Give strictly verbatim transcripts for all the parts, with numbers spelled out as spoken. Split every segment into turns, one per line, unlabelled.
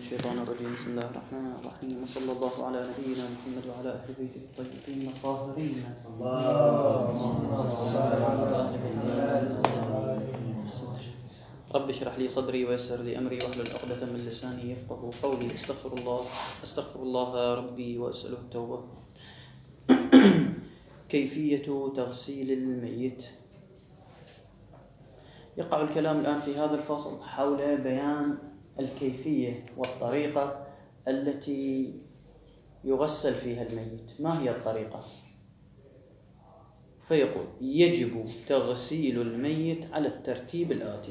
الشيطان الرجيم. بسم الله الرحمن الرحيم، وصلى الله على نبينا محمد وعلى أهل بيته الطيبين الطاهرين. اللهم صل على رب اشرح لي صدري ويسر لي أمري واحلل عقدة من لساني يفقه قولي. استغفر الله استغفر الله ربي وأسأله التوبة. كيفية تغسيل الميت. يقع الكلام الآن في هذا الفصل حول بيان الكيفية والطريقة التي يغسل فيها الميت. ما هي الطريقة؟ فيقول: يجب تغسيل الميت على الترتيب الآتي: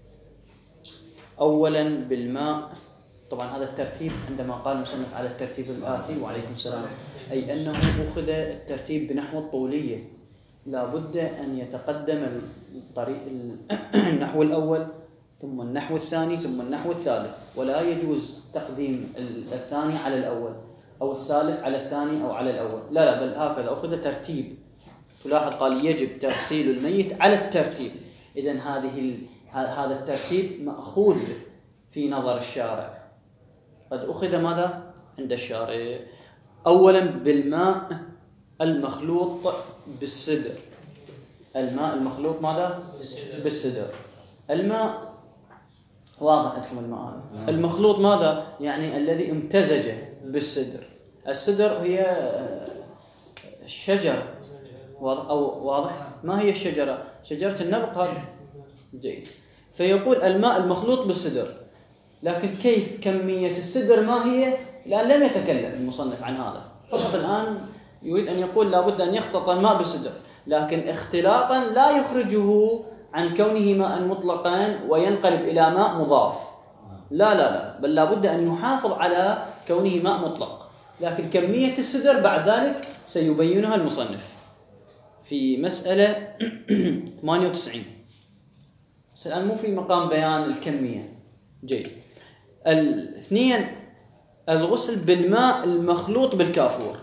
أولا بالماء. طبعا هذا الترتيب عندما قال المصنف على الترتيب الآتي، وعليكم السلام، أي أنه أخذ الترتيب بنحو الطولية، لا بد أن يتقدم الطريق النحو الأول ثم النحو الثاني ثم النحو الثالث، ولا يجوز تقديم الثاني على الأول أو الثالث على الثاني أو على الأول، لا لا بل هكذا أخذ ترتيب. تلاحظ قال يجب تغسيل الميت على الترتيب. إذن هذه هذا الترتيب مأخوذ في نظر الشارع، قد أخذ ماذا عند الشارع؟ أولا بالماء المخلوط بالسدر. الماء المخلوط ماذا؟ بالسدر. الماء واضح عندكم الماء المخلوط ماذا؟ يعني الذي امتزج بالسدر. السدر هي الشجرة، واضح أو واضح؟ ما هي الشجرة؟ شجرة النبق هذه. جيد. فيقول الماء المخلوط بالسدر، لكن كيف كمية السدر ما هي؟ لأن لم يتكلم المصنف عن هذا، فقط الآن يريد أن يقول لابد أن يخلط الماء بالسدر، لكن اختلاطا لا يخرجه عن كونه ماء مطلقا وينقلب إلى ماء مضاف. لا لا لا بل لابد أن يحافظ على كونه ماء مطلق، لكن كمية السدر بعد ذلك سيبينها المصنف في مسألة ثمانية وتسعين. الآن مو في مقام بيان الكمية. جيد. الاثنين الغسل بالماء المخلوط بالكافور.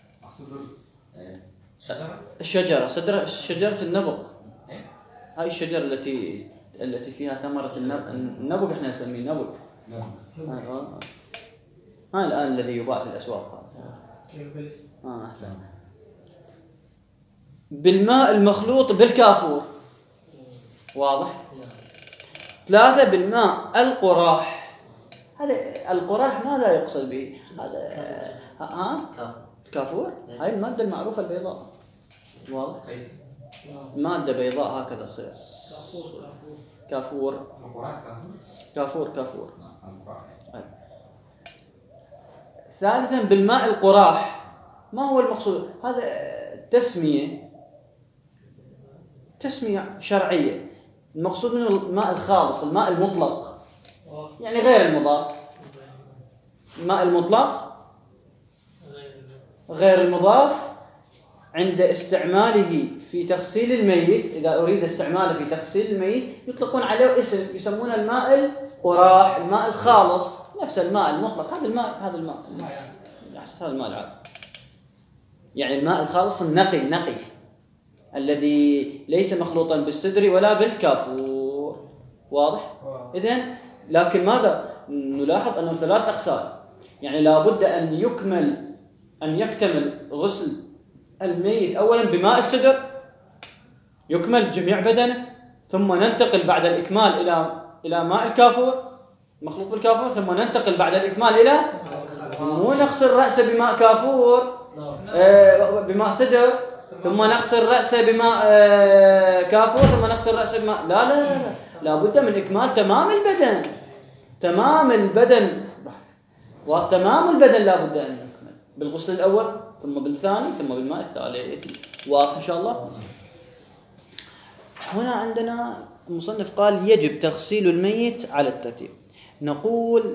الشجرة صدر شجرة النبق، هاي الشجرة التي التي فيها ثمرة النبق، احنا نسميه نبق. هاي الآن الذي يباع في الأسواق. آه أحسن. بالماء المخلوط بالكافور، واضح؟ ثلاثة بالماء القراح. هذا القراح ماذا يقصد به؟ هذا ها كافور، هاي المادة المعروفة البيضاء، واضح؟ مادة بيضاء هكذا تصير كافور. كافور كافور. ثالثا بالماء القراح. ما هو المقصود؟ هذا تسمية تسمية شرعية. المقصود منه الماء الخالص، الماء المطلق، يعني غير المضاف. الماء المطلق غير المضاف عند استعماله في تغسيل الميت، إذا أريد استعماله في تغسيل الميت يطلقون عليه اسم يسمونه الماء القراح، الماء الخالص، نفس الماء المطلق. هذا الماء هذا الماء هذا الماء العام، يعني الماء الخالص النقي النقي الذي ليس مخلوطا بالسدر ولا بالكافور، واضح؟ إذن لكن ماذا نلاحظ؟ أنه ثلاث أقسام، يعني لابد أن يكمل أن يكتمل غسل الميت أولا بماء السدر، يكمل جميع بدنه، ثم ننتقل بعد الإكمال إلى إلى ماء الكافور مخلوط بالكافور، ثم ننتقل بعد الإكمال إلى مو نغسل رأسه بماء كافور آه بماء سدر ثم نغسل رأسه بماء آه كافور ثم نغسل رأسه بماء، لا لا لا لا لابد من إكمال تمام البدن، تمام البدن وتمام البدن لابد أن يكمل بالغسل الأول ثم بالثاني ثم بالماء الثالث. واضح إن شاء الله؟ هنا عندنا المصنف قال يجب تغسيل الميت على الترتيب. نقول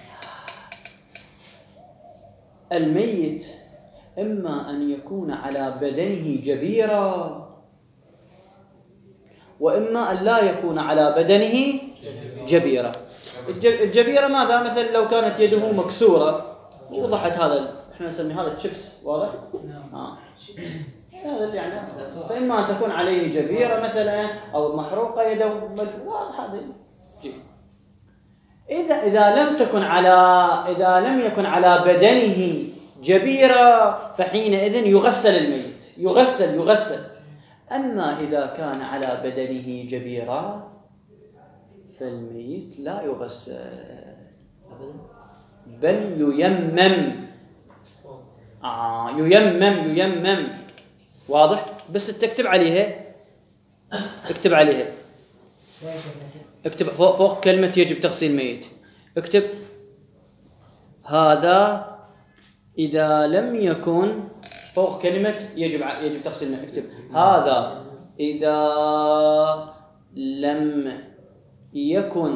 الميت إما أن يكون على بدنه جبيرة، وإما أن لا يكون على بدنه جبيرة. الجبيرة ماذا؟ مثل لو كانت يده مكسورة وضحت هذا، احنا نسمي هذا الشيبس، واضح؟ آه. هذا يعني فإما أن تكون عليه جبيرة مثلا أو محروقة يده، واضح هذا. إذا إذا لم تكن على إذا لم يكن على بدنه جبيرة فحينئذ يغسل الميت، يغسل يغسل. أما إذا كان على بدنه جبيرة فالميت لا يغسل بل ييمم. آه ييمم ييمم واضح. بس تكتب عليها، اكتب عليها، اكتب فوق فوق كلمة يجب تغسيل ميت، اكتب هذا إذا لم يكن فوق كلمة يجب يجب تغسيل ميت، اكتب هذا إذا لم يكن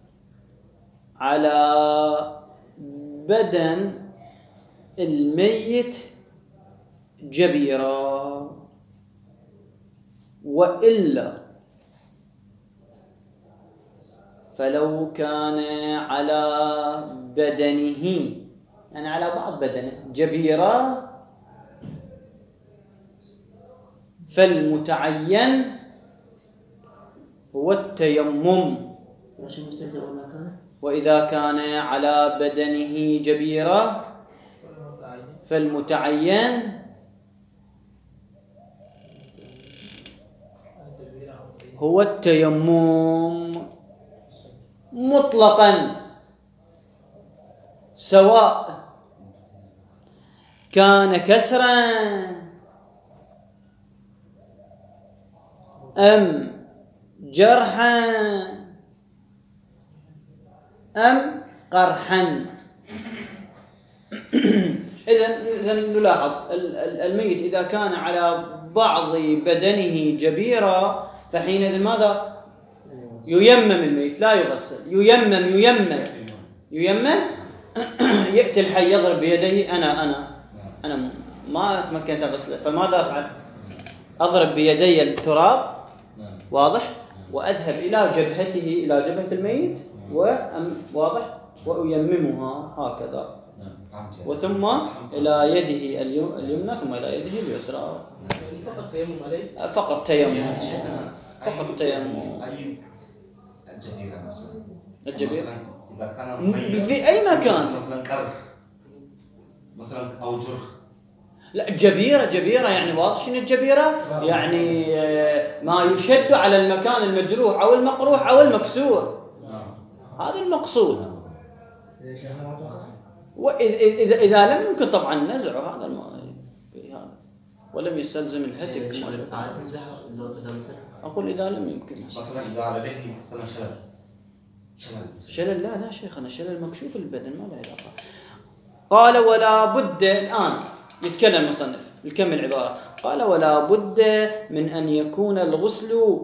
على بدن الميت جبيرة، وإلا فلو كان على بدنه يعني على بعض بدنه جبيرة فالمتعين هو التيمم. وإذا كان على بدنه جبيرة فالمتعين هو التيمم مطلقا، سواء كان كسرا أم جرحا أم قرحا. إذن نلاحظ الميت إذا كان على بعض بدنه جبيرة فحينئذ ماذا؟ ييمم الميت لا يغسل. ييمم ييمم ييمم يأتي الحي يضرب بيديه. أنا أنا أنا ما تمكنت أغسله، فماذا أفعل؟ أضرب بيدي التراب واضح، وأذهب إلى جبهته إلى جبهة الميت واضح وأيممها هكذا، وثم إلى يده اليمنى ثم إلى يده اليسرى.
فقط تيمم عليه،
فقط تيمم، فقط تيمم.
الجبيرة مثلا
الجبيرة
إذا كان
في أي مكان
مثلا كرب مثلا أو جرح. لا
جبيرة جبيرة يعني واضح شنو الجبيرة؟ يعني ما يشد على المكان المجروح أو المقروح أو المكسور، هذا المقصود. وإذا إذا لم يمكن طبعا نزعه هذا هذا ولم يستلزم الهتك. أقول إذا لم يمكن
مثلا إذا على ذهني مثلا شلل
شلل شلل لا لا شيخنا، شلل مكشوف البدن ما له علاقة. قال ولا بد، الآن يتكلم المصنف يكمل العبارة، قال ولا بد من أن يكون الغسل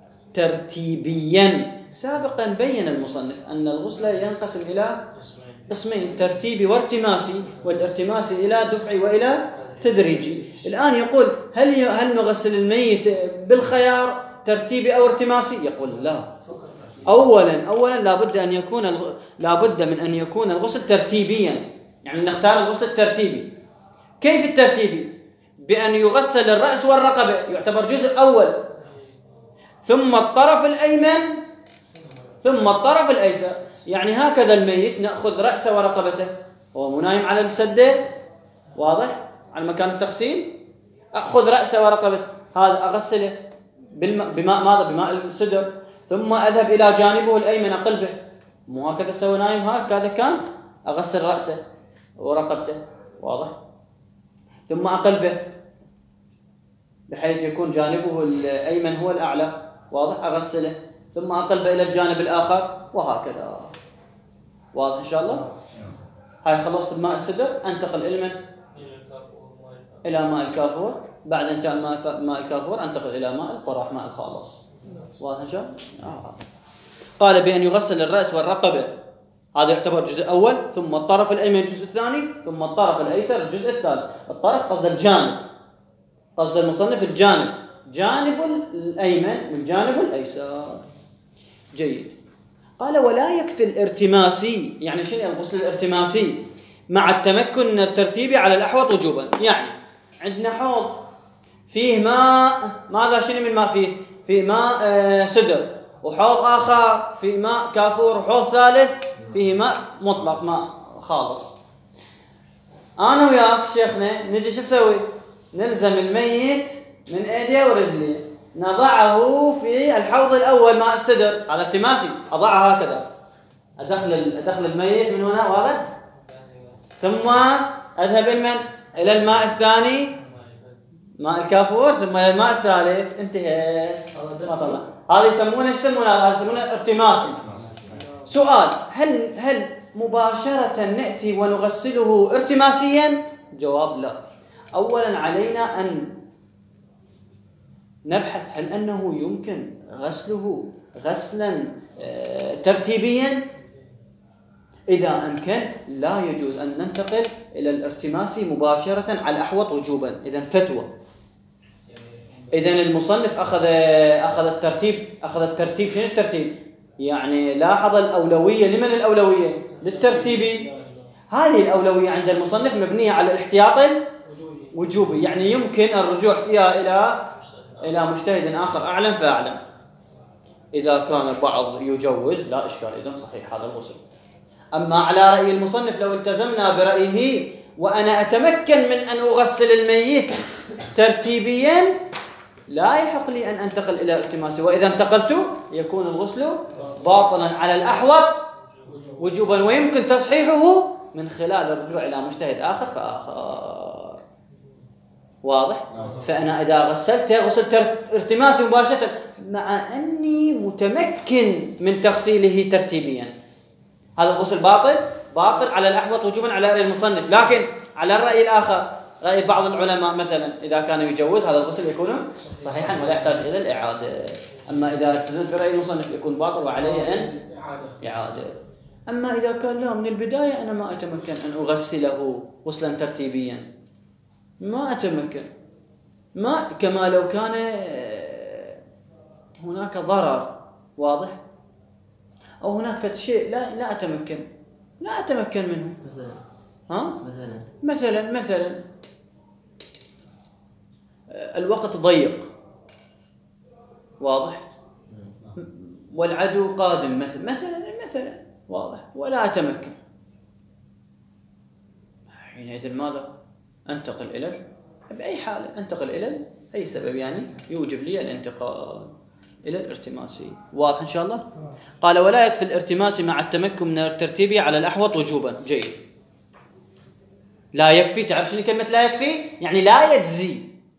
ترتيبيا. سابقا بين المصنف أن الغسل ينقسم إلى قسمين، ترتيبي وارتماسي، والارتماسي إلى دفعي وإلى تدريجي. الآن يقول هل هل نغسل الميت بالخيار ترتيبي أو ارتماسي؟ يقول لا، أولا أولا لابد أن يكون الغ... لابد من أن يكون الغسل ترتيبيا، يعني نختار الغسل الترتيبي. كيف الترتيبي؟ بأن يغسل الرأس والرقبة، يعتبر جزء أول، ثم الطرف الأيمن ثم الطرف الأيسر. يعني هكذا الميت نأخذ رأسه ورقبته، هو منايم على السدة واضح على مكان التغسيل، أخذ رأسه ورقبته هذا أغسله بالماء، بماء ماذا؟ بماء السدر، ثم أذهب إلى جانبه الأيمن أقلبه، مو هكذا سوى نايم هكذا كان، أغسل رأسه ورقبته واضح، ثم أقلبه بحيث يكون جانبه الأيمن هو الأعلى واضح، أغسله ثم أقلبه إلى الجانب الآخر وهكذا واضح إن شاء الله. هاي خلصت ماء السدر، أنتقل إلى من؟ إلى ماء الكافور. بعد انتهاء ماء الكافور أنتقل إلى ماء القراح، ماء الخالص واضح إن شاء الله. آه. قال بأن يغسل الرأس والرقبة، هذا يعتبر جزء أول، ثم الطرف الأيمن الجزء الثاني، ثم الطرف الأيسر الجزء الثالث. الطرف قصد الجانب، قصد المصنف الجانب، جانب الأيمن والجانب الأيسر. جيد. قال ولا يكفي الارتماسي، يعني شنو الغسل الارتماسي؟ مع التمكن من الترتيب على الأحوط وجوبا. يعني عندنا حوض فيه ماء، ماذا شنو من ماء فيه؟ فيه ماء آه سدر، وحوض آخر فيه ماء كافور، وحوض ثالث فيه ماء مطلق، ماء خالص. أنا وياك شيخنا نجي شو نسوي؟ نلزم الميت من ايديه ورجليه، نضعه في الحوض الأول ماء السدر، هذا التماسي، أضعه هكذا، أدخل أدخل الميت من هنا واضح، ثم أذهب المن إلى الماء الثاني ماء الكافور، ثم إلى الماء الثالث، انتهى. ما طلع. هذا يسمونه ايش يسمونه؟ هذا يسمونه ارتماسي. سؤال: هل هل مباشرة نأتي ونغسله ارتماسيا؟ جواب: لا. أولا علينا أن نبحث هل أنه يمكن غسله غسلا ترتيبيا. إذا أمكن لا يجوز أن ننتقل إلى الارتماسي مباشرة على الأحوط وجوبا. إذن فتوى. إذن المصنف أخذ أخذ الترتيب أخذ الترتيب شنو الترتيب؟ يعني لاحظ الأولوية. لمن الأولوية؟ للترتيبي. هذه الأولوية عند المصنف مبنية على الاحتياط الوجوبي، يعني يمكن الرجوع فيها إلى إلى مجتهد آخر أعلم فأعلم. إذا كان البعض يجوز لا إشكال، إذن صحيح هذا الغسل. أما على رأي المصنف لو التزمنا برأيه وأنا أتمكن من أن أغسل الميت ترتيبيا لا يحق لي أن أنتقل إلى التماسي، وإذا انتقلت يكون الغسل باطلا على الأحوط وجوبا، ويمكن تصحيحه من خلال الرجوع إلى مجتهد آخر فآخر. واضح؟ فأنا إذا غسلت غسلت ارتماسي مباشرة مع أني متمكن من تغسيله ترتيبيا، هذا الغسل باطل باطل على الأحوط وجوبا على رأي المصنف. لكن على الرأي الآخر، رأي بعض العلماء مثلا، إذا كان يجوز هذا الغسل يكون صحيحا ولا يحتاج إلى الإعادة. أما إذا التزمت برأي المصنف يكون باطل وعليه أن إعادة. أما إذا كان لا من البداية أنا ما أتمكن أن أغسله غسلا ترتيبيا، ما أتمكن، ما كما لو كان هناك ضرر واضح أو هناك فت شيء لا لا أتمكن لا أتمكن منه.
مثلا
ها
مثلا
مثلا مثلا الوقت ضيق واضح، والعدو قادم مثلا مثلا مثلا واضح، ولا أتمكن، حينئذ ماذا؟ أنتقل إلى بأي حالة أنتقل إلى أي سبب يعني يوجب لي الانتقال إلى الارتماسي. واضح إن شاء الله؟ قال: ولا يكفي الارتماسي مع التمكن من الترتيب على الأحوط وجوبا. جيد. لا يكفي، تعرف شنو كلمة لا يكفي؟ يعني لا يجزي.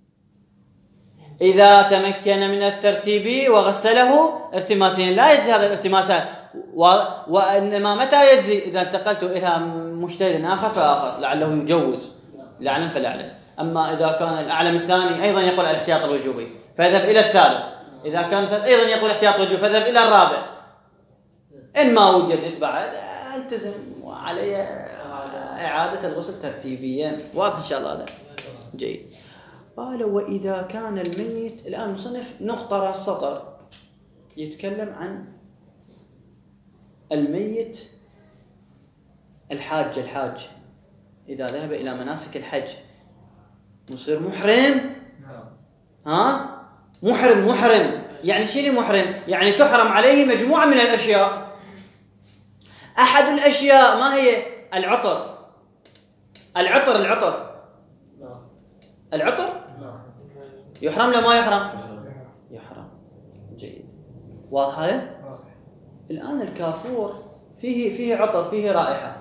إذا تمكن من الترتيب وغسله ارتماسيا لا يجزي هذا الارتماس، وإنما متى يجزي؟ إذا انتقلت إلى مجتهد آخر فآخر لعله يجوز، لعلم فلعلم. أما إذا كان الأعلم الثاني أيضا يقول الاحتياط الوجوبي فاذهب إلى الثالث، إذا كان أيضا يقول احتياط وجوبي فاذهب إلى الرابع. إن ما وجدت بعد التزم وعلي إعادة الغسل ترتيبيا. واضح إن شاء الله هذا؟ جيد. قال: وإذا كان الميت، الآن مصنف نقطة راس السطر يتكلم عن الميت الحاج الحاج إذا ذهب إلى مناسك الحج يصير محرم. ها محرم محرم يعني شنو محرم؟ يعني تحرم عليه مجموعة من الأشياء. أحد الأشياء ما هي؟ العطر العطر العطر العطر يحرم لا ما يحرم؟ يحرم. جيد. واضح هذا؟ الآن الكافور فيه فيه عطر، فيه رائحة،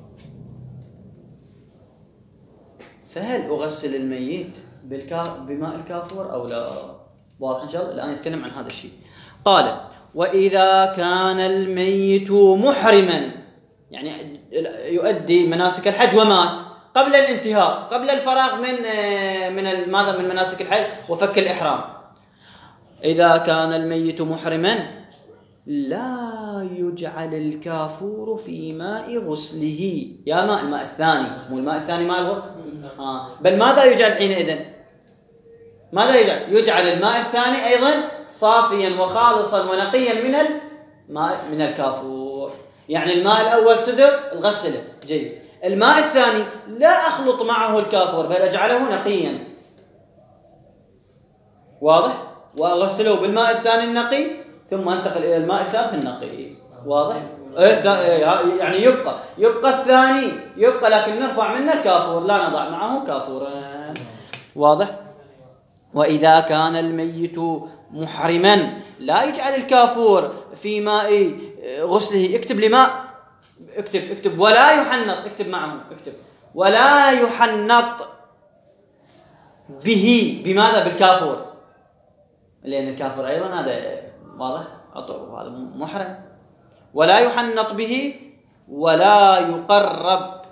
فهل أغسل الميت بالكا... بماء الكافور أو لا؟ واضح إن شاء الله؟ الآن يتكلم عن هذا الشيء. قال: وإذا كان الميت محرما، يعني يؤدي مناسك الحج ومات قبل الانتهاء، قبل الفراغ من من ماذا؟ من مناسك الحج وفك الإحرام. إذا كان الميت محرما لا يجعل الكافور في ماء غسله، يا ماء الماء الثاني، مو الماء الثاني ماء الغسل، آه. بل ماذا يجعل حينئذ؟ ماذا يجعل؟ يجعل الماء الثاني أيضا صافيا وخالصا ونقيا من الماء من الكافور. يعني الماء الأول سدر الغسله جيد، الماء الثاني لا أخلط معه الكافور بل أجعله نقيا. واضح؟ وأغسله بالماء الثاني النقي ثم أنتقل إلى الماء الثالث النقي. واضح؟ يعني يبقى يبقى الثاني يبقى، لكن نرفع منه الكافور، لا نضع معه كافورا. واضح؟ وإذا كان الميت محرما لا يجعل الكافور في ماء غسله. اكتب لي ماء، اكتب اكتب ولا يحنط، اكتب معه، اكتب ولا يحنط به. بماذا؟ بالكافور، لأن الكافر أيضا هذا واضح عطور، هذا محرم. ولا يحنط به ولا يقرب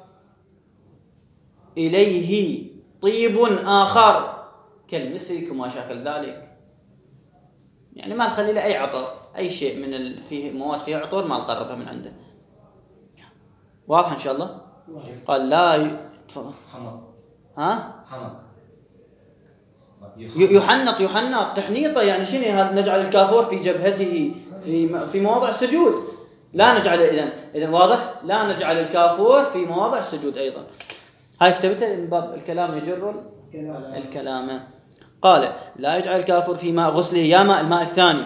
إليه طيب آخر كالمسك وما شاكل ذلك. يعني ما نخلي له أي عطر، أي شيء من ال... فيه مواد فيها عطور ما نقربها من عنده. واضح إن شاء الله؟ قال لا ي... تفضل. ها؟ يحنط يحنط تحنيطه، يعني شنو هذا؟ نجعل الكافور في جبهته في في مواضع السجود، لا نجعل إذن إذن واضح؟ لا نجعل الكافور في مواضع السجود أيضا. هاي كتبتها من باب الكلام يجر الكلام. قال لا يجعل الكافر في ماء غسله، يا ماء الماء الثاني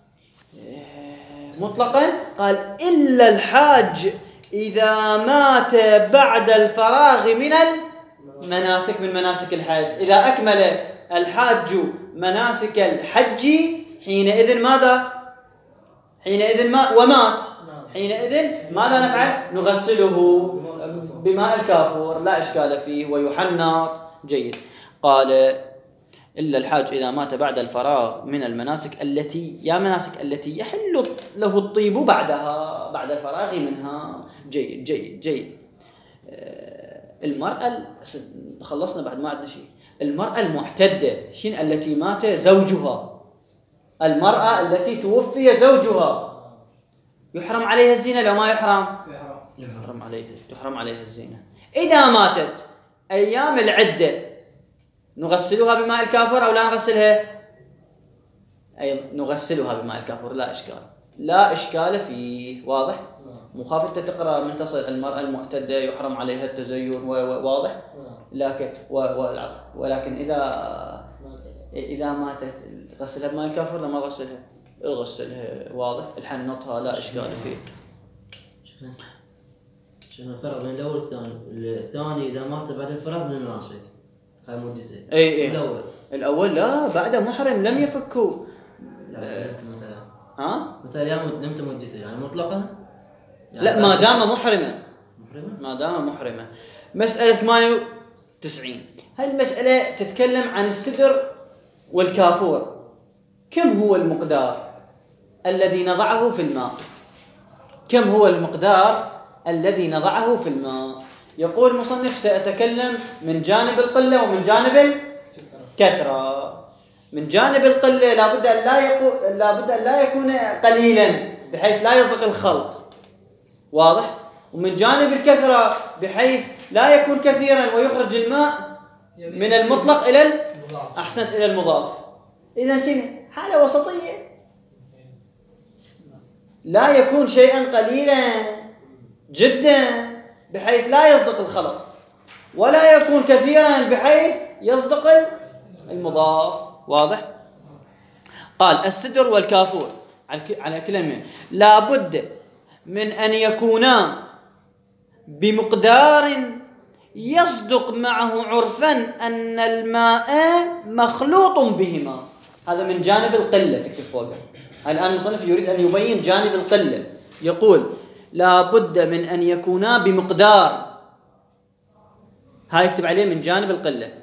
مطلقا. قال إلا الحاج إذا مات بعد الفراغ من المناسك، من مناسك الحج. إذا أكمل الحاج مناسك الحج حينئذ ماذا؟ حينئذ ما ومات، حينئذ ماذا نفعل؟ نغسله بماء الكافور، لا إشكال فيه، ويحنط. جيد. قال إلا الحاج إذا مات بعد الفراغ من المناسك التي، يا مناسك التي يحل له الطيب بعدها، بعد الفراغ منها. جيد جيد جيد. المرأة، خلصنا بعد ما عندنا شيء. المرأة المعتدة شين؟ التي مات زوجها، المرأة التي توفي زوجها يحرم عليها الزينة لو ما يحرم؟ يحرم عليها، تحرم عليها الزينة. إذا ماتت أيام العدة نغسلها بماء الكافور أو لا نغسلها؟ أي نغسلها بماء الكافور، لا إشكال، لا إشكال فيه. واضح؟ مخاف أنت تقرأ منتصر المرأة المعتدة يحرم عليها التزين، واضح؟ لكن ولكن إذا إذا ماتت غسلها بماء الكافور لا ما غسلها؟ غسلها. واضح؟ الحنطها، لا إشكال فيه.
شنو الفرق بين الأول والثاني؟ الثاني إذا مات بعد الفراغ من المناسك هاي مدته.
أي أي.
الأول
الأول لا، بعد محرم لم يفكوا.
لا مثلا
ها؟
مثلا يوم نمت مدته يعني مطلقة. يعني
لا، ما دام محرما.
محرمة؟
ما دام محرما. مسألة ثمانية وتسعين، هذه المسألة تتكلم عن السدر والكافور. كم هو المقدار الذي نضعه في الماء؟ كم هو المقدار الذي نضعه في الماء؟ يقول المصنف سأتكلم من جانب القلة ومن جانب الكثرة. من جانب القلة لابد أن لا يكون لابد أن لا يكون قليلا بحيث لا يصدق الخلط. واضح؟ ومن جانب الكثرة بحيث لا يكون كثيرا ويخرج الماء من المطلق إلى أحسنت إلى المضاف. إذا شنو؟ حالة وسطية، لا يكون شيئا قليلا جدا بحيث لا يصدق الخلط، ولا يكون كثيرا بحيث يصدق المضاف. واضح؟ قال السدر والكافور على كلمة لا بد من أن يكونا بمقدار يصدق معه عرفا أن الماء مخلوط بهما. هذا من جانب القلة، تكتب فوقه. الآن المصنف يريد أن يبين جانب القلة، يقول لا بد من أن يكونا بمقدار، هاي يكتب عليه من جانب القلة.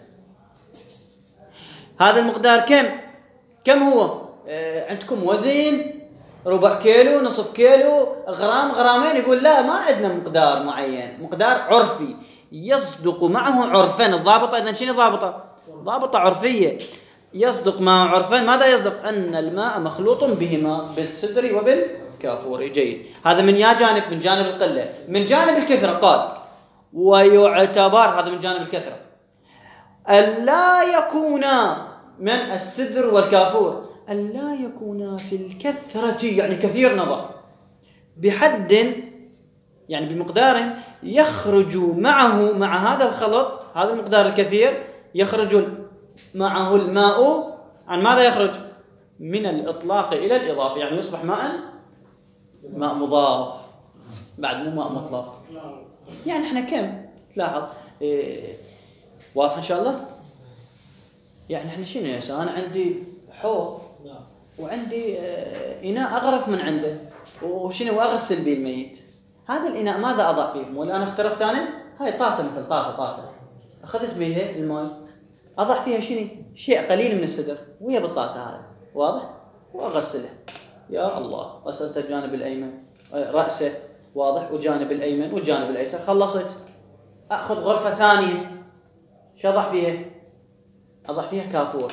هذا المقدار كم؟ كم هو؟ آه عندكم وزن ربع كيلو، نصف كيلو، غرام، غرامين. يقول لا، ما عندنا مقدار معين، مقدار عرفي يصدق معه عرفا. الضابطة إذن شنو ضابطة؟ ضابطة عرفية يصدق معه عرفا. ماذا يصدق؟ أن الماء مخلوط بهما، بالسدر وبالكافور. جيد. هذا من يا جانب، من جانب القلة. من جانب الكثرة قال ويعتبر، هذا من جانب الكثرة، ألا يكونا من السدر والكافور، ألا يكونا في الكثرة يعني كثير نظر، بحد يعني بمقدار يخرج معه، مع هذا الخلط، هذا المقدار الكثير يخرج معه الماء عن ماذا يخرج؟ من الإطلاق إلى الإضافة، يعني يصبح ماء ماء مضاف. بعد مو ماء مطلق. يعني احنا كم تلاحظ إيه واضح ان شاء الله. يعني احنا شنو يا انا عندي حوض وعندي اه اناء اغرف من عنده وشنو اغسل به الميت. هذا الاناء ماذا اضع فيه؟ مو الان اخترفت انا هاي طاسه مثل طاسه طاسه اخذت بها الماء اضع فيها شنو شيء قليل من السدر وهي بالطاسه هذا واضح واغسله. يا الله غسلت الجانب الايمن راسه واضح وجانب الايمن والجانب الايسر خلصت. اخذ غرفه ثانيه شو اضع فيها؟ اضع فيها كافور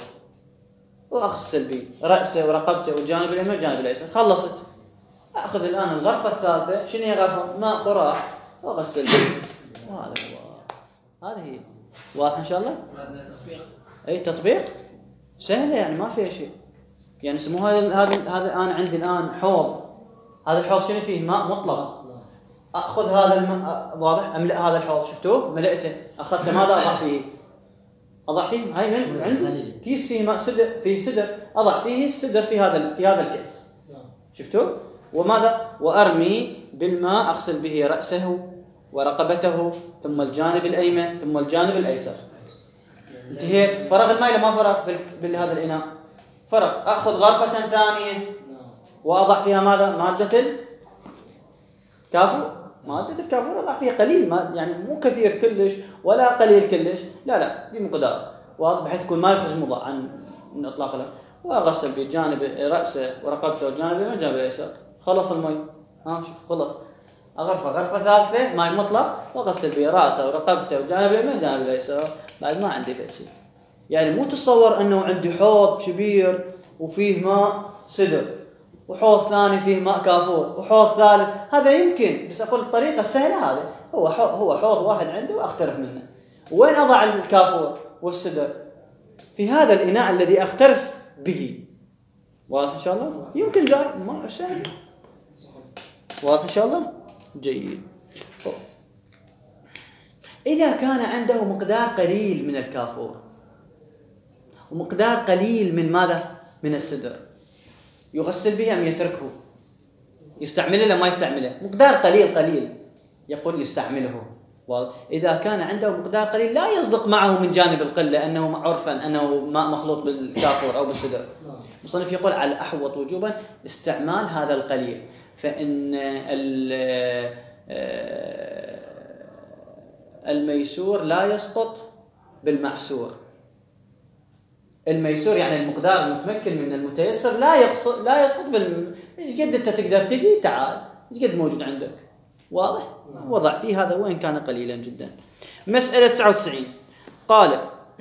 واغسل به راسه ورقبته والجانب الايمن والجانب الايسر خلصت. اخذ الان الغرفه الثالثه شنو هي غرفه ماء قراح واغسل به. وهذا هو هذه هي واضح ان شاء الله. اي تطبيق سهله يعني ما فيها شيء. يعني اسمه هذا هذا هذا انا عندي الان حوض. هذا الحوض شنو فيه ماء مطلق. اخذ هذا الماء واضح املأ هذا الحوض شفتوه ملأته اخذته ماذا اضع فيه؟ اضع فيه هاي من عندي كيس فيه ماء سدر فيه سدر اضع فيه السدر في هذا في هذا الكيس شفتوه. وماذا وارمي بالماء اغسل به رأسه ورقبته ثم الجانب الايمن ثم الجانب الايسر. انتهيت. فرغ الماء ولا ما فرغ بهذا الاناء؟ فرغ. اخذ غرفه ثانيه واضع فيها ماذا؟ ماده الكافور. ماده الكافور اضع فيها قليل ما يعني مو كثير كلش ولا قليل كلش لا لا بمقدار واضح بحيث يكون ما يخرج مضاء عن من اطلاق له. واغسل بجانب راسه ورقبته والجانب اليمين والجانب الايسر. خلص المي ها شوف خلص. غرفه غرفه ثالثه ماء مطلق واغسل به راسه ورقبته والجانب اليمين والجانب الايسر. بعد ما عندي فد شيء. يعني مو تصور انه عندي حوض كبير وفيه ماء سدر وحوض ثاني فيه ماء كافور وحوض ثالث. هذا يمكن بس اقول الطريقه السهله هذه هو هو حوض واحد عنده واخترف منه. وين اضع الكافور والسدر؟ في هذا الاناء الذي اخترف به. واضح ان شاء الله. يمكن ذلك ما سهل. واضح ان شاء الله. جيد. اذا كان عنده مقدار قليل من الكافور ومقدار قليل من ماذا؟ من السدر يغسل به ام يتركه؟ يستعمله ولا ما يستعمله؟ مقدار قليل قليل يقول يستعمله. إذا كان عنده مقدار قليل لا يصدق معه من جانب القلة أنه عرفا أنه ماء مخلوط بالكافور أو بالسدر. المصنف يقول على أحوط وجوبا استعمال هذا القليل. فإن الميسور لا يسقط بالمعسور. الميسور يعني المقدار المتمكن من المتيسر لا يقصد لا يسقط بال ايش قد انت تقدر تجي تعال ايش قد موجود عندك. واضح. وضع فيه هذا وين كان قليلا جدا. مسألة تسعة وتسعين قال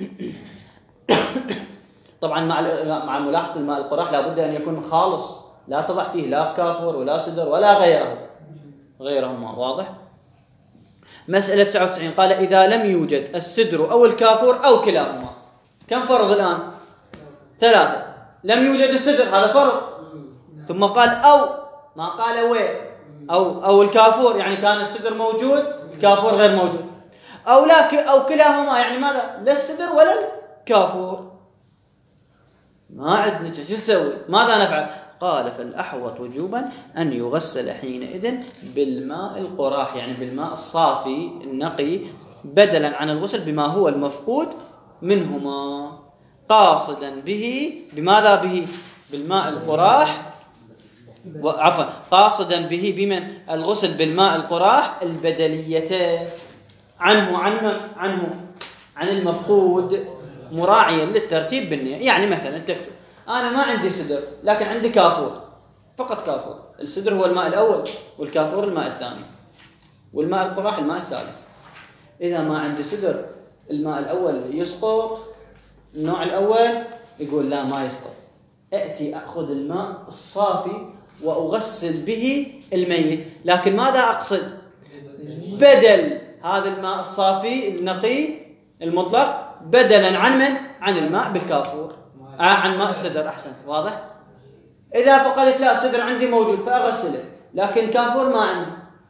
طبعا مع مع ملاحظة الماء القراح لابد ان يكون خالص لا تضع فيه لا كافور ولا سدر ولا غيره غيرهما. واضح. مسألة تسعة وتسعين قال إذا لم يوجد السدر أو الكافور أو كلاهما. كم فرض الآن؟ ثلاثة. لم يوجد السدر هذا فرض. ثم قال أو ما قال وين أو أو الكافور يعني كان السدر موجود الكافور غير موجود. أو لا أو كلاهما يعني ماذا؟ لا السدر ولا الكافور. ما عندنا شو نسوي؟ ماذا نفعل؟ قال فالأحوط وجوبا أن يغسل حينئذ بالماء القراح يعني بالماء الصافي النقي بدلا عن الغسل بما هو المفقود منهما قاصدا به بماذا به بالماء القراح عفوا قاصدا به بمن الغسل بالماء القراح البدلية عنه عنه عنه عن المفقود مراعيا للترتيب بالنية. يعني مثلا اتفقوا أنا ما عندي سدر لكن عندي كافور فقط كافور. السدر هو الماء الأول والكافور الماء الثاني والماء القراح الماء الثالث. إذا ما عندي سدر الماء الأول يسقط النوع الأول يقول لا ما يسقط. أأتي أخذ الماء الصافي وأغسل به الميت. لكن ماذا أقصد؟ بدل هذا الماء الصافي النقي المطلق بدلا عن من؟ عن الماء بالكافور آه عن ماء السدر. أحسن. واضح. إذا فقلت لا السدر عندي موجود فأغسله لكن كافور ما عندي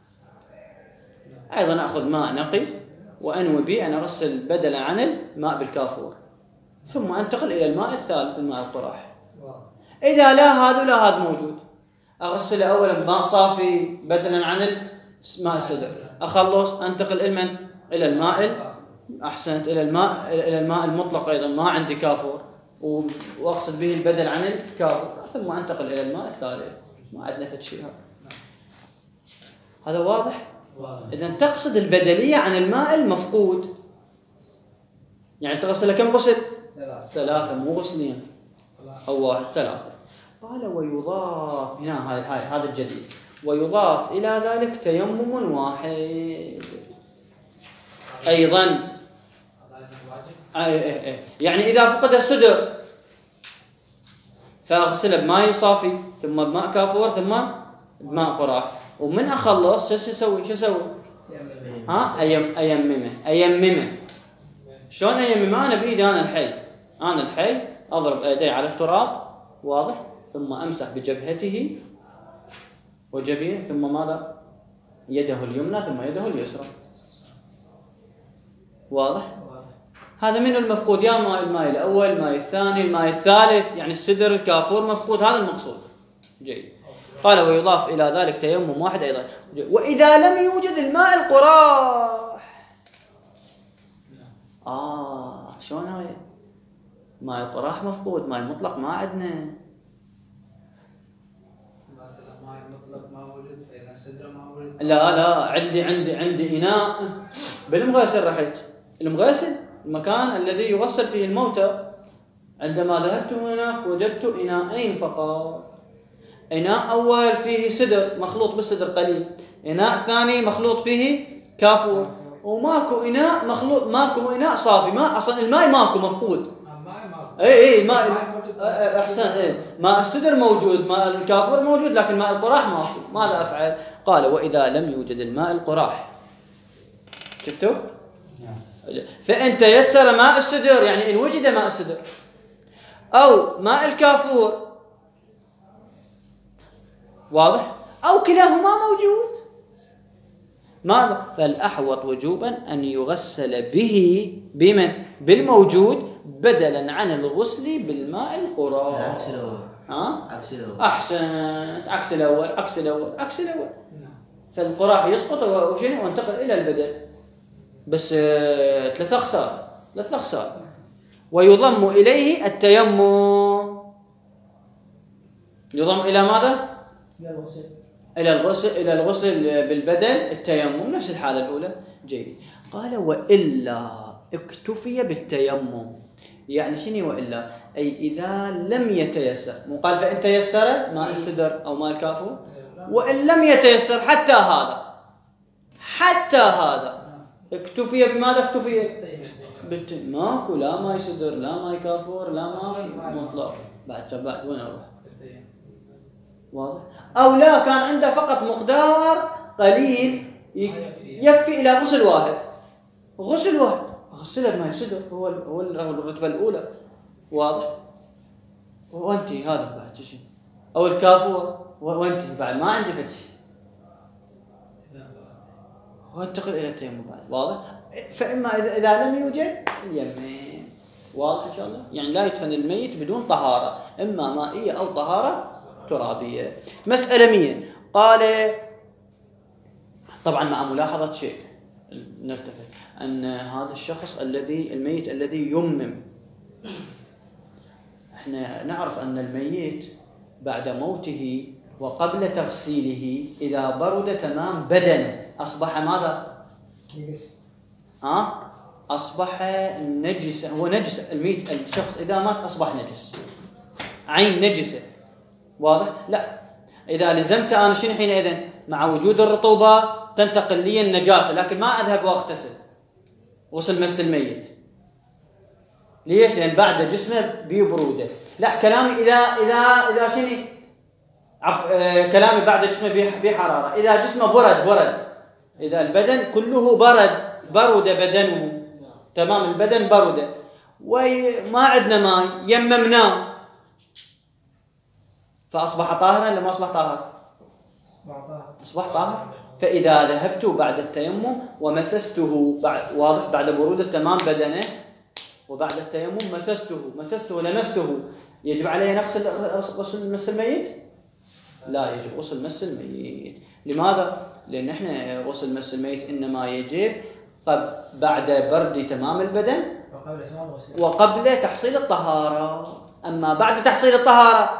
أيضا أخذ ماء نقي وأنوي به أن أغسل بدلا عن الماء بالكافور ثم أنتقل إلى الماء الثالث الماء القراح. إذا لا هذا ولا هذا موجود أغسل أولا ماء صافي بدلا عن ماء السدر، أخلص أنتقل إلى من؟ إلى الماء، أحسنت، إلى الماء إلى الماء المطلق أيضا، ما عندي كافور وأقصد به البدل عن الكافور، ثم أنتقل إلى الماء الثالث، ما عندنا فد شيء. هذا واضح؟ إذا تقصد البدلية عن الماء المفقود، يعني تغسل كم غسل؟ ثلاثة، مو غسلين أو واحد، ثلاثة. قال ويضاف هنا، هاي هاي هذا الجديد، ويضاف إلى ذلك تيمم واحد أيضا. أي أي أي. يعني إذا فقد السدر فأغسله بماء صافي ثم بماء كافور ثم بماء قراح، ومن أخلص شو أسوي؟ شو أسوي؟ ها أيم أيممه أيممه شلون أيممه؟ أنا بإيدي، أنا الحي أنا الحي أضرب يدي على التراب، واضح، ثم أمسح بجبهته وجبينه، ثم ماذا؟ يده اليمنى ثم يده اليسرى، واضح؟ هذا منه المفقود، يا ماء الماء الأول، الماء الثاني، الماء الثالث، يعني السدر الكافور مفقود، هذا المقصود. جيد. قال ويضاف إلى ذلك تيمم واحد أيضا. جيد. وإذا لم يوجد الماء القراح، آه شلون هاي؟ ماء القراح مفقود، ماء المطلق ما عندنا. لا لا، عندي عندي عندي إناء بالمغسل، رحت المغسل المكان الذي يغسل فيه الموتى، عندما ذهبت هناك وجدت إناءين فقط، إناء أول فيه سدر مخلوط بالسدر قليل، إناء ثاني مخلوط فيه كافور، وماكو إناء مخلوط، ماكو إناء صافي، ما أصلا الماء ماكو مفقود. اي اي ماء احسن، اي ماء السدر موجود، ماء الكافور موجود، لكن ماء القراح ماكو. ماذا افعل؟ قال واذا لم يوجد الماء القراح، شفتوا؟ فان تيسر ماء السدر، يعني ان وجد ماء السدر او ماء الكافور، واضح، او كلاهما موجود، ماذا؟ فالاحوط وجوبا ان يغسل به بمن؟ بالموجود، بدلا عن الغسل بالماء القراح.
عكس الاول.
ها؟
عكس الاول.
احسنت، عكس الاول، عكس الاول، عكس الاول. فالقراح يسقط وشنو وانتقل الى البدل، بس ثلاث اخصار، ثلاث اخصار. ويضم اليه التيمم، يضم الى ماذا؟
الى الغسل،
الى الغسل الى الغسل بالبدل، التيمم نفس الحاله الاولى. جيد. قال والا اكتفي بالتيمم، يعني شنو والا؟ اي اذا لم يتيسر، مو قال فان تيسر ماء السدر او ماء الكافور، وان لم يتيسر حتى هذا، حتى هذا اكتفي بماذا؟ اكتفي بالتيمم، ماكو لا ماء سدر لا ماء كافور لا ماء مطلق، بعد بعد وين اروح؟ واضح؟ او لا كان عنده فقط مقدار قليل يكفي الى غسل واحد، غسل واحد غسله بماء السدر، هو هو الرتبه الاولى، واضح؟ وانتي هذا بعد شيء، او الكافور وانتي بعد ما عندي فتش، وانتقل الى التيمم بعد، واضح؟ فاما اذا اذا لم يوجد اليمين، واضح ان شاء الله؟ يعني لا يدفن الميت بدون طهاره، اما مائيه او طهاره ترابيه. مساله مية. قال طبعا مع ملاحظه شيء نلتفت، أن هذا الشخص الذي الميت الذي يمم، احنا نعرف أن الميت بعد موته وقبل تغسيله إذا برد تمام بدنه أصبح ماذا؟ ها؟ أصبح نجسا، هو نجس الميت، الشخص إذا مات أصبح نجس، عين نجسة، واضح؟ لا، إذا لزمت أنا شنو حينئذ؟ مع وجود الرطوبة تنتقل لي النجاسة، لكن ما أذهب وأغتسل غسل مس الميت. ليش؟ لأن بعد جسمه ببرودة. لا، كلامي إذا إذا إذا شنو؟ عف... آه كلامي بعد جسمه بحرارة، إذا جسمه برد برد، إذا البدن كله برد برد بدنه، تمام البدن برد وما عندنا ماء يممناه، فأصبح طاهرا لما أصبح طاهر؟ أصبح طاهر. فإذا ذهبت بعد التيمم ومسسته بعد، واضح، بعد برودة تمام بدنه، وبعد التيمم مسسته مسسته لمسته، يجب عليه نغسل غسل مس الميت؟ لا يجب غسل مس الميت. لماذا؟ لأن إحنا غسل مس الميت إنما يجب قبل بعد برد تمام البدن وقبل تحصيل الطهارة. أما بعد تحصيل الطهارة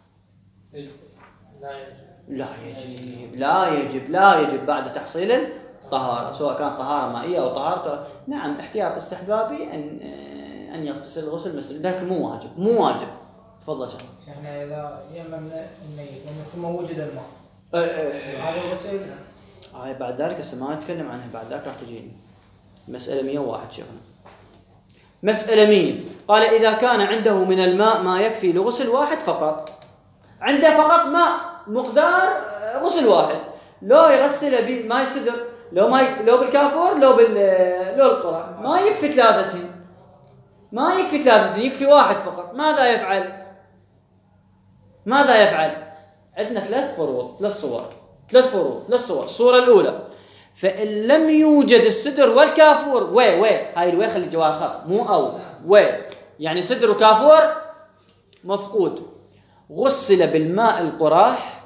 لا يجب لا يجب لا يجب بعد تحصيل الطهارة، سواء كانت طهارة مائية أو طهارة. نعم احتياط استحبابي أن أن يغتسل الغسل المسلم، لكن مو واجب مو واجب. تفضل شيخ.
احنا إذا يمم الميت ثم وجد الماء
أه أه
هذا الغسل
هاي بعد ذلك هسه ما نتكلم عنها، بعد ذلك راح تجيني مسألة مئة وواحد شيخنا. مسألة مئة قال إذا كان عنده من الماء ما يكفي لغسل واحد فقط، عنده فقط ماء مقدار غسل واحد، لو يغسل بماء السدر لو ما لو بالكافور لو بال لو القرع ما يكفي ثلاثتين، ما يكفي ثلاثتين يكفي واحد فقط. ماذا يفعل؟ ماذا يفعل؟ عندنا ثلاث فروض ثلاث صور ثلاث فروض ثلاث صور. الصورة الأولى فإن لم يوجد السدر والكافور وي وي هاي الوي خلي جواب خط مو أو وي يعني سدر وكافور مفقود، غسل بالماء القراح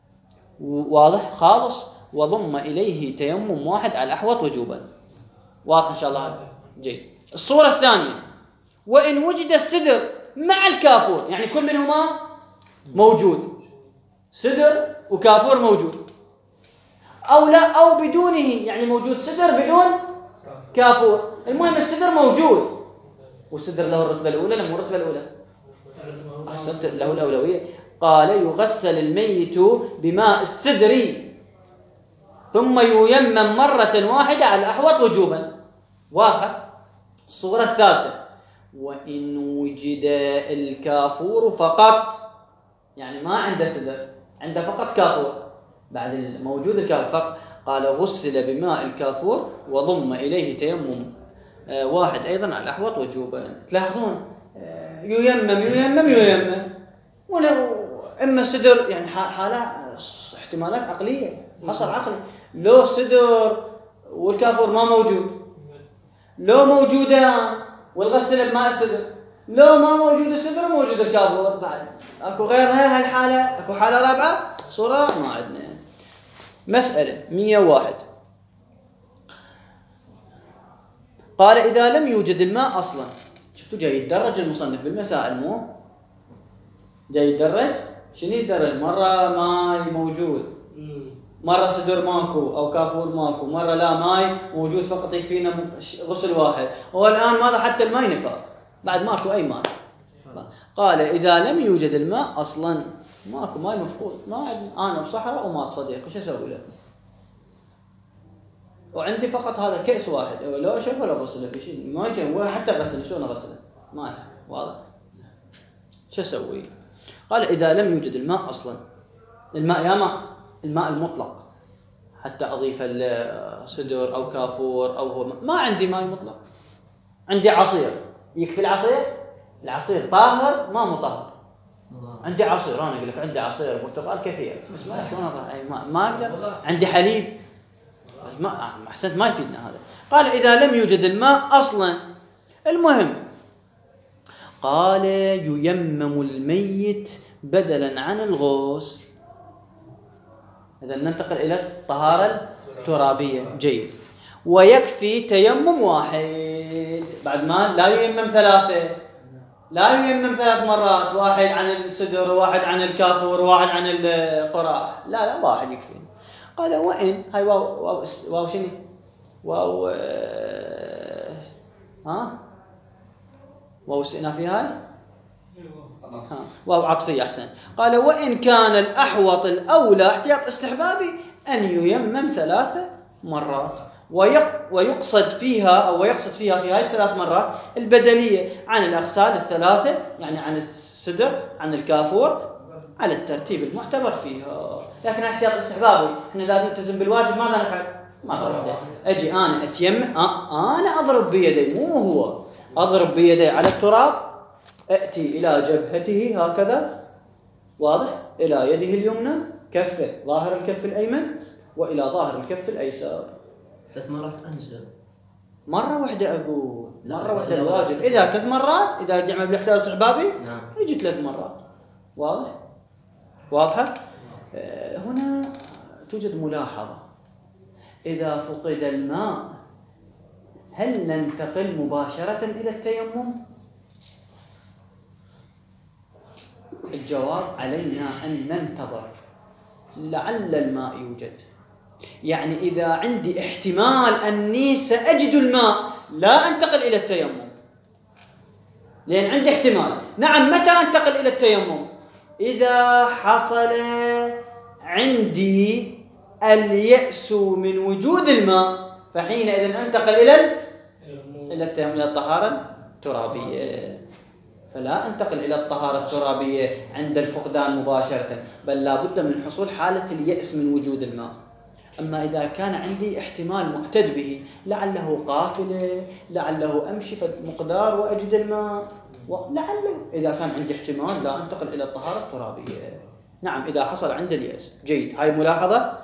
واضح خالص وضم إليه تيمم واحد على الأحوط وجوبا. واضح إن شاء الله جيد. الصورة الثانية وإن وجد السدر مع الكافور يعني كل منهما موجود، سدر وكافور موجود، أو لا أو بدونه يعني موجود سدر بدون كافور، المهم السدر موجود والسدر له الرتبة الأولى لم الرتبة الأولى أحسنت له الأولوية. قال يغسل الميت بماء السدر ثم ييمم مرة واحدة على الأحوط وجوبا. واضح. الصورة الثالثة وإن وجد الكافور فقط يعني ما عنده سدر عنده فقط كافور، بعد الموجود الكافور فقط قال غسل بماء الكافور وضم إليه تيمم آه واحد أيضا على الأحوط وجوبا. تلاحظون آه ييمم ييمم ييمم ولو إما سدر يعني حالة احتمالات عقلية حصل عقلي، لو سدر والكافور ما موجود، لو موجودان والغسل بماء السدر، لو ما موجود السدر موجود الكافور، بعد اكو غيرها هالحالة اكو حالة رابعة صورة ما عندنا. مسألة مئة وواحد قال إذا لم يوجد الماء أصلا. شفتوا جاي يتدرج المصنف بالمسائل مو جاي يتدرج شنو يتدرج، مرة ماي موجود مرة سدر ماكو أو كافور ماكو، مرة لا ماي موجود فقط يكفينا غسل واحد، والآن ماذا حتى الماء نفار بعد ماكو أي ماء. قال إذا لم يوجد الماء أصلا ماكو ماء مفقود، ما عندي أنا بصحراء وما صديق وش أسوي له، وعندي فقط هذا كأس واحد لا أشرب ولا أغسله بشيء ما يمكن حتى أغسله شلون أغسله ما واضح شو أسوي. قال إذا لم يوجد الماء أصلا، الماء يا ماء الماء المطلق حتى أضيف السدر أو كافور أو هو ما عندي ماء مطلق، عندي عصير يكفي العصير، العصير طاهر ما مطهر، عندي عصير أنا أقول لك عندي عصير برتقال كثير بس ما شلون ما ما أقدر، عندي حليب ما أحسنت ما يفيدنا هذا. قال إذا لم يوجد الماء أصلا المهم قال ييمم الميت بدلا عن الغسل. إذا ننتقل إلى الطهارة الترابية جيد. ويكفي تيمم واحد بعد ما لا ييمم ثلاثة، لا ييمم ثلاث مرات، واحد عن السدر واحد عن الكافور واحد عن القراء، لا لا واحد يكفي. قال وإن هاي واو واو, واو شنو واو آه ها واو استئنافية هاي ها واو عطفية أحسن. قال وإن كان الأحوط الأولى احتياط استحبابي أن ييمم ثلاثة مرات ويقصد فيها أو يقصد فيها في هاي الثلاث مرات البدلية عن الأغسال الثلاثة يعني عن السدر عن الكافور على الترتيب المعتبر فيها. لكن احتياط استحبابي احنا إذا نلتزم بالواجب ماذا نفعل؟ ما ضرب أجي أنا أتيمم أنا أضرب بيدي مو هو أضرب بيدي على التراب، أأتي إلى جبهته هكذا واضح إلى يده اليمنى كفه ظاهر الكف الأيمن وإلى ظاهر الكف الأيسر
ثلاث مرات أنزل
مرة واحدة أقول مرة واحدة الواجب، إذا ثلاث مرات إذا جمع بالاحتياط الاستحبابي
نعم
يجي ثلاث مرات. واضح واضحة. أه هنا توجد ملاحظة إذا فقد الماء هل ننتقل مباشرة إلى التيمم؟ الجواب علينا أن ننتظر لعل الماء يوجد. يعني إذا عندي احتمال أني سأجد الماء لا أنتقل إلى التيمم، لأن عندي احتمال. نعم، متى أنتقل إلى التيمم؟ إذا حصل عندي اليأس من وجود الماء، فحينئذ أنتقل إلى إلى التيمم، إلى الطهارة الترابية. فلا أنتقل إلى الطهارة الترابية عند الفقدان مباشرة، بل لا بد من حصول حالة اليأس من وجود الماء. أما إذا كان عندي احتمال معتد به، لعله قافلة، لعله أمشي مقدار وأجد الماء، لعله إذا كان عندي احتمال لا أنتقل إلى الطهارة الترابية. نعم، إذا حصل عندي اليأس. جيد، هاي ملاحظة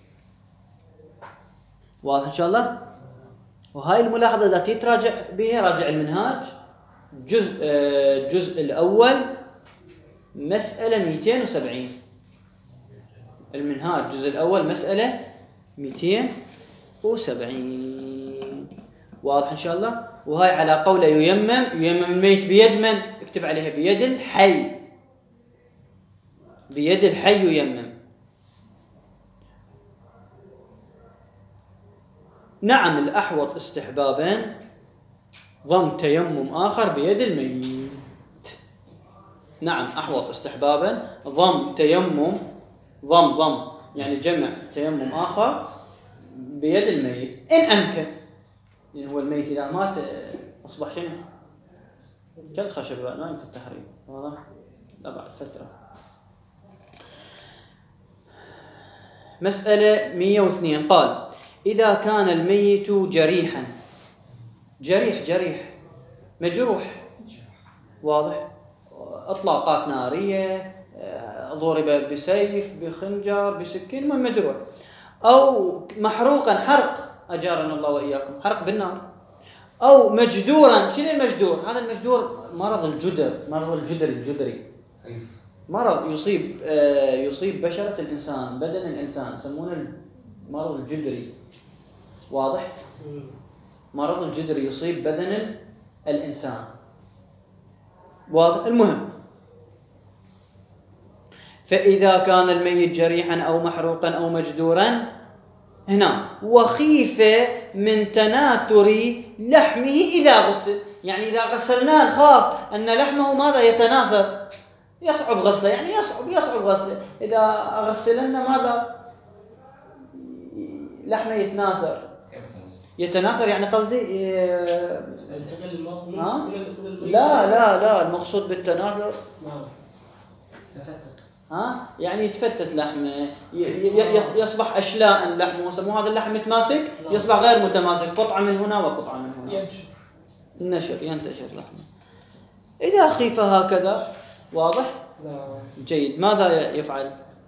واضح إن شاء الله. وهاي الملاحظة إذا تراجع بها راجع المنهاج جزء الجزء الأول مسألة مئتين وسبعين. المنهاج الجزء الأول مسألة مئتين وسبعين. واضح إن شاء الله. وهاي على قوله ييمم. ييمم الميت بيد من؟ اكتب عليها بيد الحي. بيد الحي ييمم. نعم، الأحوط استحبابا ضم تيمم آخر بيد الميت. نعم، أحوط استحبابا ضم تيمم ضم ضم يعني جمع تيمم آخر بيد الميت إن أمكن. يعني هو الميت إذا مات أصبح شنو؟ كالخشب، ما يمكن تحريم. واضح؟ لا، بعد فترة. مسألة مئة واثنين قال: إذا كان الميت جريحا، جريح جريح مجروح، واضح، اطلاقات ناريه، ضرب بسيف بخنجر بسكين، ما مجروح، او محروقا حرق، اجارنا الله واياكم، حرق بالنار، او مجدورا. شنو المجدور؟ هذا المجدور مرض الجدر، مرض الجدر الجدري، مرض يصيب يصيب بشرة الانسان، بدن الانسان، يسمونه المرض الجدري. واضح؟ مرض الجدر يصيب بدن الإنسان. واضح؟ المهم، فإذا كان الميت جريحا أو محروقا أو مجدورا هنا وخيف من تناثر لحمه إذا غسل، يعني إذا غسلناه نخاف أن لحمه ماذا يتناثر، يصعب غسله، يعني يصعب يصعب غسله. إذا أغسلنا ماذا لحمه يتناثر يتناثر يعني قصدي ها؟ لا لا لا المقصود بالتناثر ها يعني يتفتت لحمه، يصبح اشلاء لحمه، وسموه هذا اللحم متماسك، يصبح غير متماسك، قطعه من هنا وقطعه من هنا، ينشر النشر ينتشر لحمه. اذا خيف هكذا، واضح؟ جيد، ماذا يفعل؟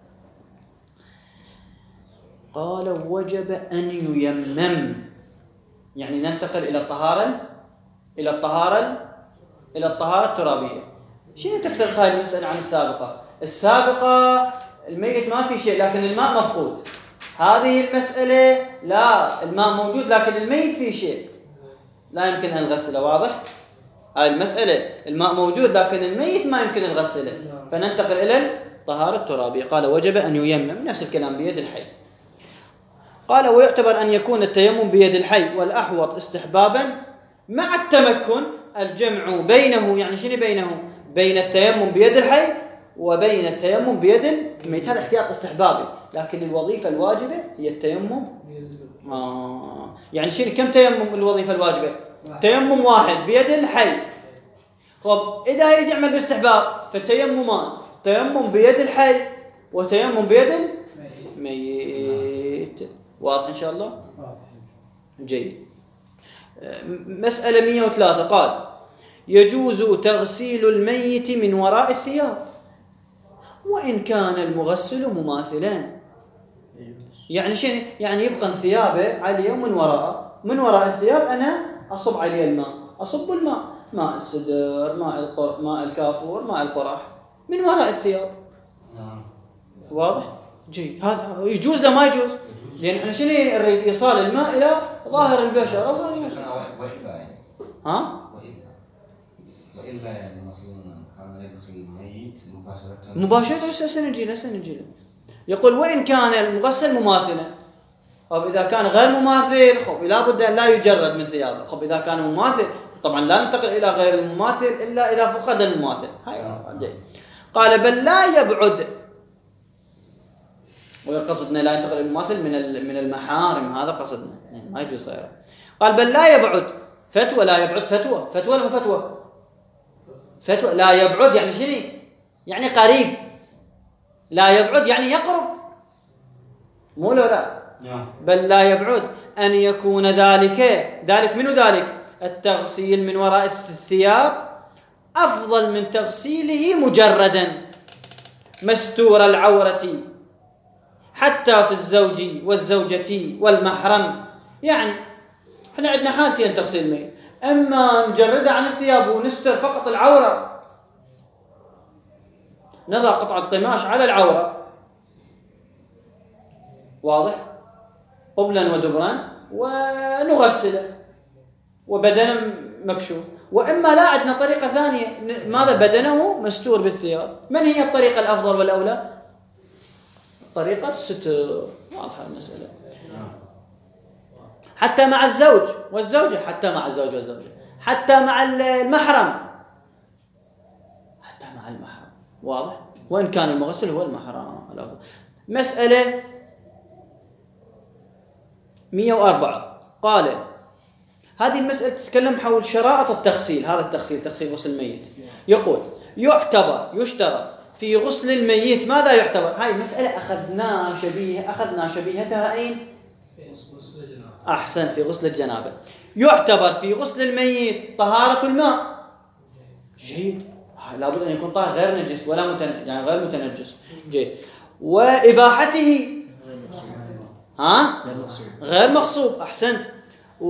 قال: وجب ان ييمم. يعني ننتقل إلى الطهارة إلى الطهارة إلى الطهارة الترابية. شنو تفترق هاي المسألة عن السابقة؟ السابقة الميت ما في شيء لكن الماء مفقود. هذه المسألة لا، الماء موجود لكن الميت في شيء لا يمكن أن نغسله. واضح؟ هاي المسألة الماء موجود لكن الميت ما يمكن أن نغسله، فننتقل إلى الطهارة الترابية. قال: وجب أن ييمم، نفس الكلام بيد الحي. قال: ويعتبر أن يكون التيمم بيد الحي والأحوط استحبابا مع التمكن الجمع بينه. يعني شنو بينه؟ بين التيمم بيد الحي وبين التيمم بيد الميت. هذا احتياط استحبابي، لكن الوظيفة الواجبة هي التيمم. آه. يعني شنو كم تيمم الوظيفة الواجبة؟ تيمم واحد بيد الحي. طب إذا يريد يعمل باستحباب فالتيممان تيمم بيد الحي وتيمم بيد الميت. واضح إن شاء الله؟ جيد. مسألة مئة وثلاثة قال: يجوز تغسيل الميت من وراء الثياب وإن كان المغسل مماثلان. يعني شنو؟ يعني يبقى ثيابه عليه ومن وراءه، من وراء الثياب أنا أصب عليه الماء، أصب الماء، ماء السدر، ماء القر، ماء الكافور، ماء القرح، من وراء الثياب. واضح؟ جيد. هذا يجوز لا ما يجوز؟ لأن احنا شنو نريد؟ إيصال الماء إلى ظاهر البشرة.
وإلا يعني
ها؟
وإلا وإلا يعني مثلا كان يغسل الميت مباشرة
مباشرة هسه نجي له هسه نجي له. يقول وإن كان المغسل مماثلا. طب إذا كان غير مماثل خب لابد أن لا يجرد من ثيابه. خب إذا كان مماثل طبعا لا ننتقل إلى غير المماثل إلا إلى فقد المماثل. هاي جيد. قال بل لا يبعد، وقصدنا لا ينتقل المماثل من من المحارم، هذا قصدنا يعني ما يجوز غيره. قال بل لا يبعد فتوى، لا يبعد فتوى، فتوى ولا مو فتوى؟ فتوى. لا يبعد يعني شنو؟ يعني قريب. لا يبعد يعني يقرب، مو لو لا. بل لا يبعد أن يكون ذلك ذلك منه ذلك التغسيل من وراء الثياب أفضل من تغسيله مجردا مستور العورة حتى في الزوج والزوجة والمحرم. يعني احنا عندنا حالتين تغسيل الميت، اما نجرده عن الثياب ونستر فقط العورة، نضع قطعة قماش على العورة واضح قبلا ودبرا ونغسله وبدنه مكشوف، واما لا عندنا طريقة ثانية، ماذا؟ بدنه مستور بالثياب. من هي الطريقة الافضل والاولى؟ طريقة ستر. واضحة المسألة. حتى مع الزوج والزوجة، حتى مع الزوج والزوجة، حتى مع المحرم، حتى مع المحرم واضح، وإن كان المغسل هو المحرم. مسألة مئة وأربعة قال هذه المسألة تتكلم حول شرائط التغسيل. هذا التغسيل تغسيل غسل الميت. يقول يعتبر يشترط في غسل الميت ماذا يعتبر؟ هاي مسألة أخذنا شبيه أخذنا شبيهتها أين؟ أحسن، في غسل الجنابة. يعتبر في غسل الميت طهارة الماء. جيد، لابد أن يكون طاهر غير نجس ولا متن... يعني غير متنجس. جيد. وإباحته ها غير مغصوب. أحسنت. و...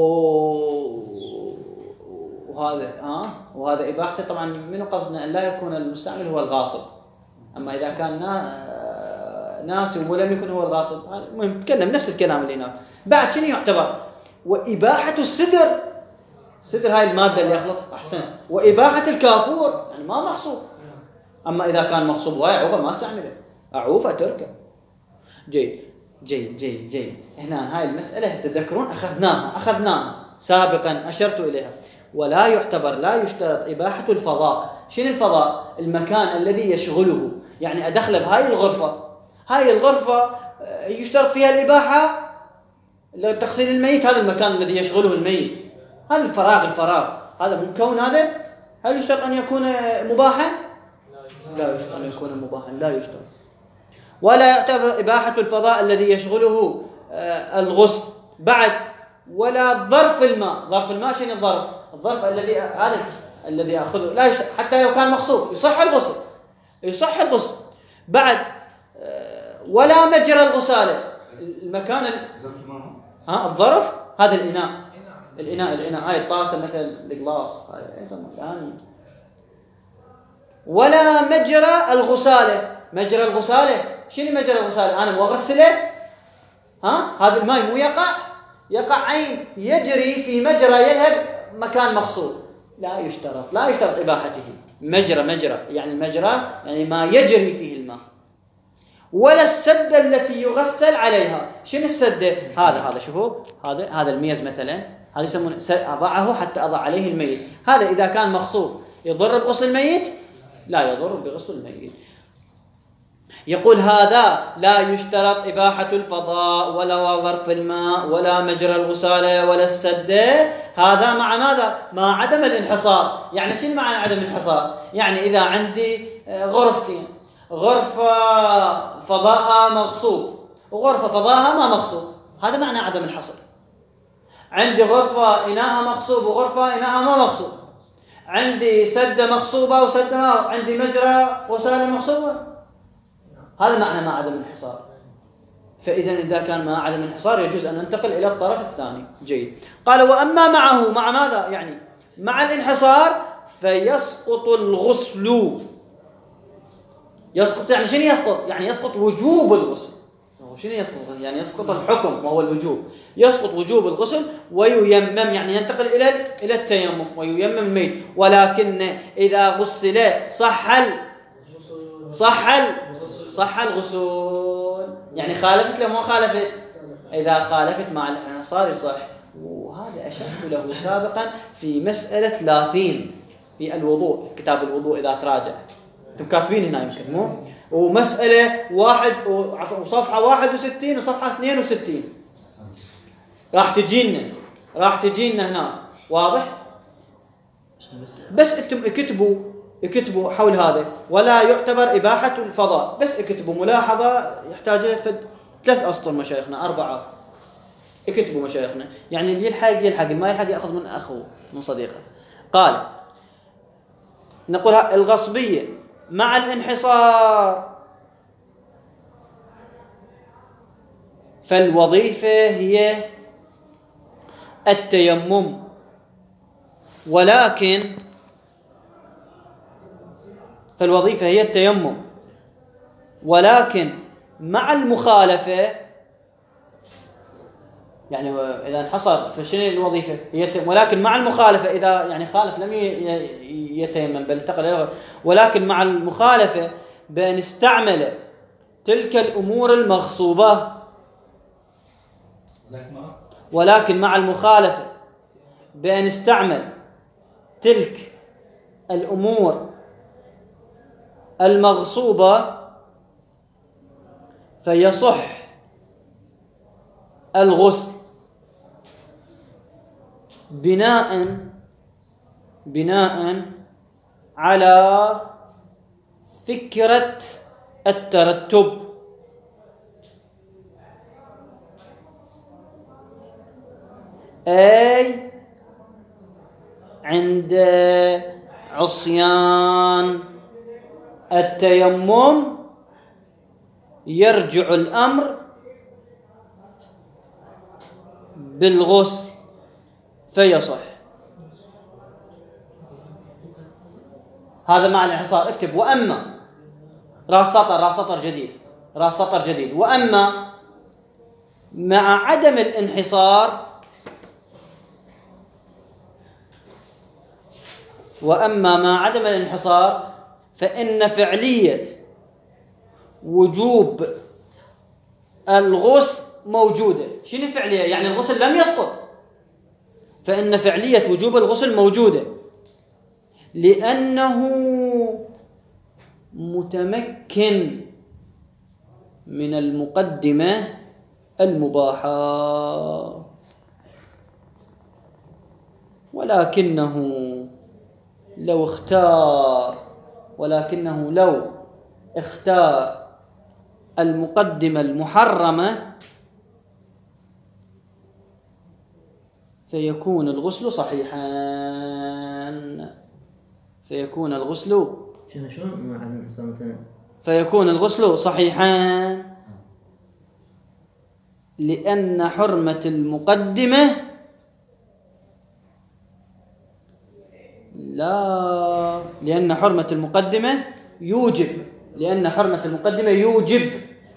وهذا ها وهذا إباحته طبعا من قصدنا أن لا يكون المستعمل هو الغاصب. أما إذا كان نا... ناسي ولم يكن هو الغاصب، هذا المهم تكلم نفس الكلام اللي هناك. بعد شنو يعتبر؟ وإباحة الستر. الستر هاي المادة اللي يخلطها. أحسن. وإباحة الكافور يعني ما مغصوب. أما إذا كان مغصوب وهي عوفة ما استعمله، أعوفة تركه. جيد جيد جيد جيد. هنا هاي المسألة تذكرون أخذناها أخذناها سابقا أشرت إليها. ولا يعتبر لا يشترط إباحة الفضاء. شنو الفضاء؟ المكان الذي يشغله. يعني أدخل بهاي الغرفة، هاي الغرفة يشترط فيها الإباحة لتغسيل الميت. هذا المكان الذي يشغله الميت، هذا الفراغ الفراغ هذا مكون. هذا هل يشترط أن يكون مباحا؟ لا يشترط أن يكون مباحا، لا يشترط. ولا يعتبر إباحة الفضاء الذي يشغله الغسل. بعد ولا ظرف الماء. ظرف الماء شنو الظرف؟ الظرف الذي هذا الذي يأخذه لا يشترط حتى لو كان مغصوب، يصح الغسل يصح الغسل. بعد ولا مجرى الغسالة. المكان ال... ها الظرف هذا الإناء الإناء الإناء هاي الطاسة مثل الجلاس هاي يسمى. ولا مجرى الغسالة. مجرى الغسالة شنو مجرى الغسالة؟ أنا مغسله ها هذا الماء مو يقع يقع عين يجري في مجرى يذهب مكان مغسول. لا يشترط لا يشترط إباحته. مجرى مجرى يعني المجرى يعني ما يجري فيه الماء. ولا السدة التي يغسل عليها. شنو السدة؟ هذا هذا شوفوا هذا هذا الميز مثلا، هذا يسمونه أضعه حتى أضع عليه الميت. هذا إذا كان مغسول يضر بغسل الميت؟ لا يضر بغسل الميت. يقول هذا لا يشترط إباحة الفضاء ولا ظرف الماء ولا مجرى الغسالة ولا السدة. هذا مع ماذا؟ مع عدم الانحصار. يعني شنو معنى عدم الانحصار؟ يعني إذا عندي غرفتين، غرفة فضاءها مغصوب وغرفة فضاءها ما مغصوب، هذا معنى عدم الحصر. عندي غرفة إناءها مغصوب وغرفة إناءها ما مغصوب، عندي سدة مغصوبة وسدة ما، عندي مجرى غسالة مغصوبة، هذا معنى ما عدم الانحصار. فإذا إذا كان ما عدم الانحصار يجوز أن ننتقل إلى الطرف الثاني. جيد. قال وأما معه مع ماذا؟ يعني مع الانحصار فيسقط الغسل. يسقط يعني شنو يسقط؟ يعني يسقط وجوب الغسل. شنو يسقط؟ يعني يسقط الحكم وهو الوجوب، يسقط وجوب الغسل وييمم، يعني ينتقل إلى إلى التيمم وييمم الميت. ولكن إذا غسل صح ال صح ال صح الغسل، يعني خالفت له ما خالفت؟ إذا خالفت مع الانحصار يصح. وهذا أشرت له سابقا في مسألة لاثين في الوضوء، كتاب الوضوء إذا تراجع أنتم كاتبين هنا يمكن مو؟ ومسألة واحد وصفحة واحد وستين وصفحة اثنين وستين راح تجينا راح تجينا هنا واضح. بس انتم اكتبوا اكتبوا حول هذا، ولا يعتبر إباحة الفضاء، بس اكتبوا ملاحظة يحتاج لها ثلاث أسطر مشايخنا أربعة، اكتبوا مشايخنا، يعني اللي يلحق يلحق، اللي ما يلحق يأخذ من أخوه من صديقه. قال نقول الغصبية مع الانحصار، فالوظيفة هي التيمم، ولكن فالوظيفة هي التيمم ولكن مع المخالفة، يعني إذا انحصر فشنو الوظيفة هي التيمم، ولكن مع المخالفة إذا يعني خالف لم يتيمم بل انتقل إلى، ولكن مع المخالفة بأن استعمل تلك الأمور المغصوبة، ولكن مع المخالفة بأن استعمل تلك الأمور المغصوبة فيصح الغسل بناء بناء على فكرة الترتب، أي عند عصيان التيمم يرجع الأمر بالغسل فيصح. هذا مع الانحصار. اكتب وأما راس سطر راس سطر جديد راس سطر جديد وأما مع عدم الانحصار وأما مع عدم الانحصار فإن فعلية وجوب الغسل موجودة. شنو فعلية؟ يعني الغسل لم يسقط، فإن فعلية وجوب الغسل موجودة لأنه متمكن من المقدمة المباحة، ولكنه لو اختار ولكنه لو اختار المقدمة المحرمة فيكون الغسل صحيحا فيكون الغسل فيكون الغسل صحيحا لأن حرمة المقدمة لا لأن حرمة المقدمة يوجب لأن حرمة المقدمة يوجب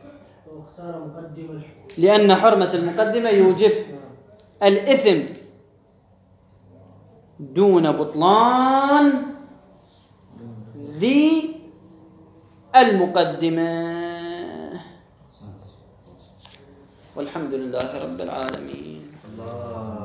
لأن حرمة المقدمة يوجب الإثم دون بطلان ذي المقدمة. والحمد لله رب العالمين. الله